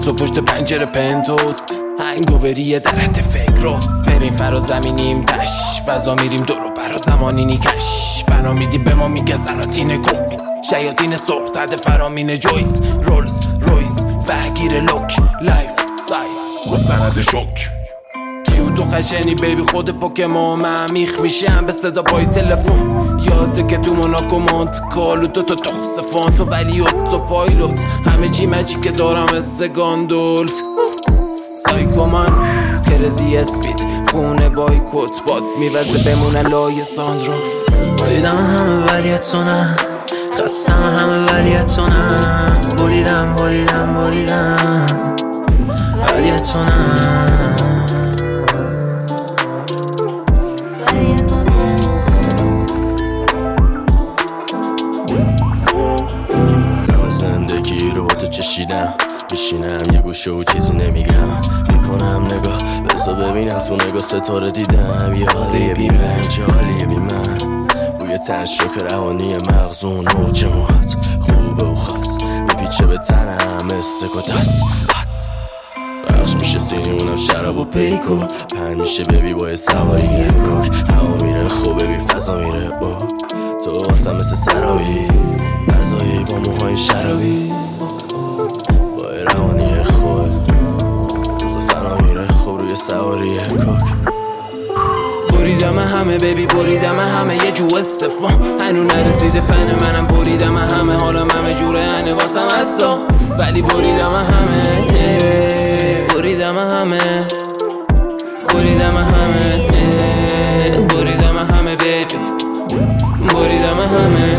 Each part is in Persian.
بنز و پشت پنجره پنتوز هنگووریه در حد فکر روز بریم فرا زمینیم تش فضا میریم دورو برا زمانینی کش فنا میدیم به ما میگه زناتین کوک شیاطین سرخ تحت فرامین جویز رولز رویز وگیر لوک لایف سای مستند شوک کیو تو خشنی بیبی خود پوکمون من میخ میشم به صدا پای تلفن یاده که تو موناکو مونت کالو دوتا تخص فانتو ولی اوتو پایلوت همه چی مجی که دارم مثل گاندولف سایکو من کرزی اسپید خونه بایکوت باد میوزه بمونه لای ساندرو بریدم همه ولی تو نه خستم همه ولی تو نه بریدم ولی تو نه زندگی رو با تو چشیدم میشینم یه گوشه و چیزی نمیگم میکنم نگاه بذار ببینم تو نگاه ستاره دیدم یه حالیه بی رنج حالیه بی من بوی تشک روانی مغزون و جماعت خوبه و خاص میپیچه به تنم مثل کتاس بخش میشه سینیونم شراب و پیکو پن میشه ببی با سواری یه کوک هوا میره خوبه بی فضا میره با تو واسم مثل سرابی فضایی با موهای شرابی با روانی خوب روز فنا میره خوب روی سواری یه کوک بریدم همه بیبی بریدم همه یه جو استفا هنو نرسیده فن منم بریدم همه حالم همه جوره هنه واسم اصلا ولی بریدم همه بریدم همه بیبی بریدم همه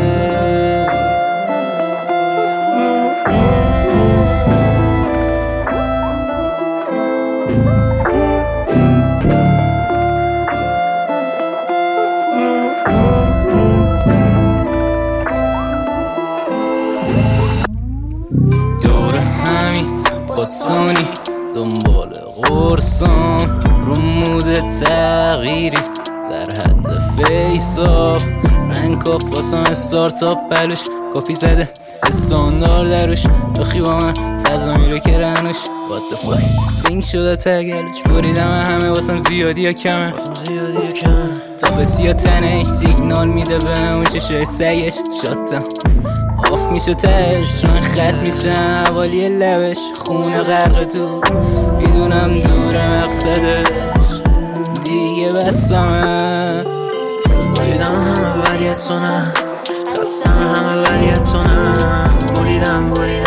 باتونی دنبال قرصام رو مود تغییری در حد فیساف رنگ کاپ باسم استارتاپ بلوش کپی زده استاندار دروش بخی با من فضا میره که رنوش What the fuck سینگ شده تگلش بریدم همه واسم زیادی یا کمه تا بسی یا تنش سیگنال میده به اون چشای سگش شاتم آف میشه تش من خط میشم حوالی لبش خونه غرق تو میدونم دور مقصدش دیگه بسامه بریدم همه ولی تو نه خستم همه ولی تو نه بریدم ولی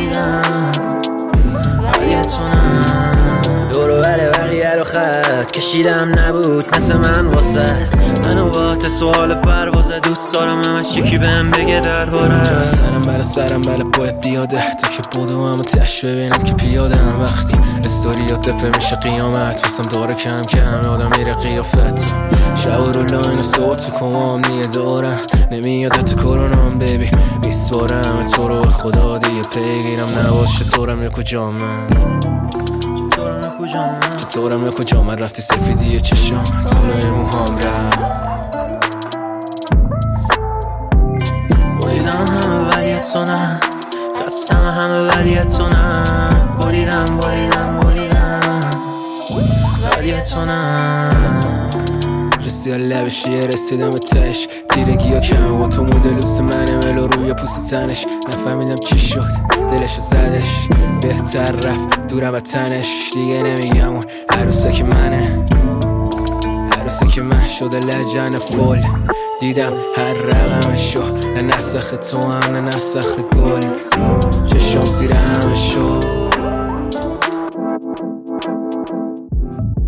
تو نه دورو بره بقیه رو خط کشیدم نبود مثل من واسه منو با سوال پروازه دوست دارم همش یکی بهم بگه درباره سرم بله باید بیاده تو که بودو همو تش ببینم که پیاده هم وقتی استوریات دپر میشه قیامت واسم داره کم آدم میره قیافت شعور و لاین و صوت تو کمام نیه دارم نمیادت کرونام بیبی 20 بارم تو رو خدا دیگه پیگیرم نباشه تورم یا کجا من چطورم یا کجا من رفتی سفیدی چشام طولای موهام رفت بریدم همه ولی تو نه خستم همه ولی تو نه بریدم ولی تو نه رسید لبشیه رسیدم به تش تیرگی ها کمه با تو مدلوس منه ملو روی پوست تنش نفهمیدم چی شد دلشو زدش بهتر رفت دورم از تنش دیگه نمیگم اون عروسه که منه عروسه که من شده لجن فول دیدم هر رقمشو نه نسخ تو هم نه نسخ گل چشام سیر همه شد